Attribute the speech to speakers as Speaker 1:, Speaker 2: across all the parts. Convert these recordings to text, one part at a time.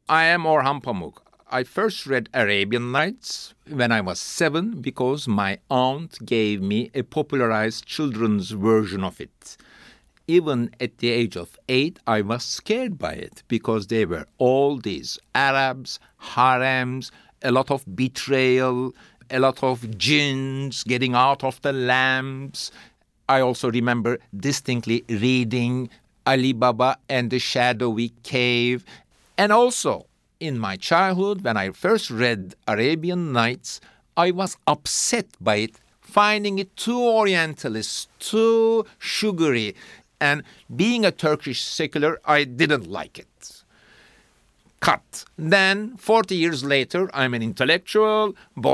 Speaker 1: I am Orhan Pamuk. I first read Arabian Nights when I was 7 because my aunt gave me a popularized children's version of it. Even at the age of 8, I was scared by it because there were all these Arabs, harems, a lot of betrayal, a lot of jinns getting out of the lamps. I also remember distinctly reading Ali Baba and the Shadowy Cave. And also, in my childhood, when I first read Arabian Nights, I was upset by it, finding it too Orientalist, too sugary. And being a Turkish secular, I didn't like it. Cut. Then, 40 years later, I'm an intellectual,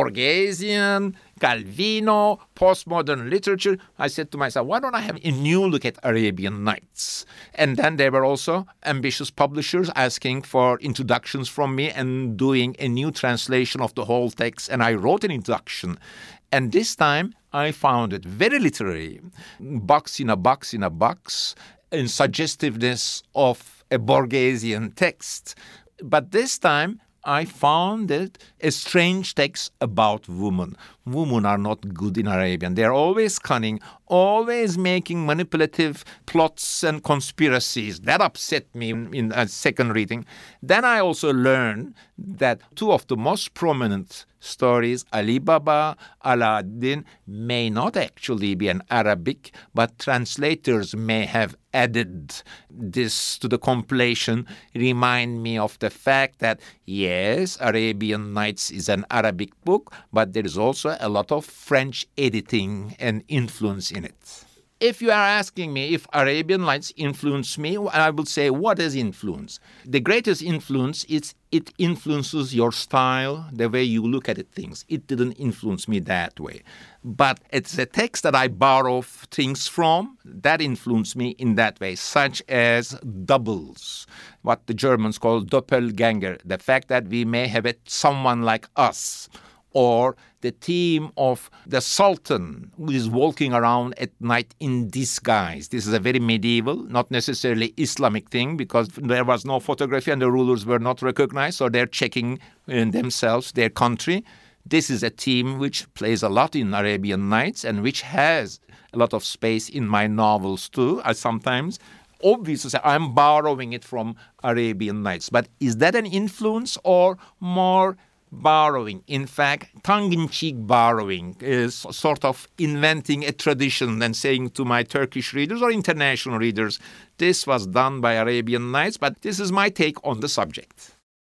Speaker 1: Borgesian, Calvino, postmodern literature. I said to myself, why don't I have a new look at Arabian Nights? And then there were also ambitious publishers asking for introductions from me and doing a new translation of the whole text. And I wrote an introduction. And this time, I found it very literary, box in a box in a box, in suggestiveness of a Borgesian text. But this time, I found it a strange text about women. Women are not good in Arabian. They're always cunning, always making manipulative plots and conspiracies. That upset me in a second reading. Then I also learned that two of the most prominent stories, Ali Baba, Aladdin, may not actually be an Arabic, but translators may have added this to the compilation, remind me of the fact that, yes, Arabian Nights is an Arabic book, but there is also a lot of French editing and influence in it. If you are asking me if Arabian Nights influenced me, I will say, what is influence? The greatest influence is it influences your style, the way you look at things. It didn't influence me that way. But it's a text that I borrow things from that influenced me in that way, such as doubles, what the Germans call Doppelganger, the fact that we may have someone like us, or the theme of the Sultan who is walking around at night in disguise. This is a very medieval, not necessarily Islamic thing, because there was no photography and the rulers were not recognized, so they're checking in themselves, their country. This is a theme which plays a lot in Arabian Nights and which has a lot of space in my novels too. I sometimes obviously say I'm borrowing it from Arabian Nights. But is that an influence or more borrowing? In fact, tongue-in-cheek borrowing is sort of inventing a tradition and saying to my Turkish readers or international readers, this was done by Arabian Nights, but this is my take on the subject.